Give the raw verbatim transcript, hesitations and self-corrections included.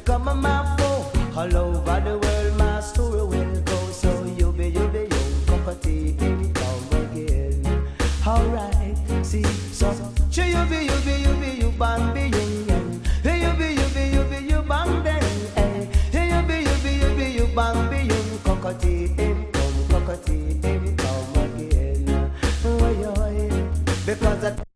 become a map all over the world. My story will go. So you be, you be, you cockatoo, come again. Alright, see, so she you be, you be, you be, you bang be yin yang. Hey, you be, you be, you be, you bang then. Hey, hey, you be, you be, you be, you bang be yin. Cockatoo, come, cockatoo, come again. Oh, yeah, because I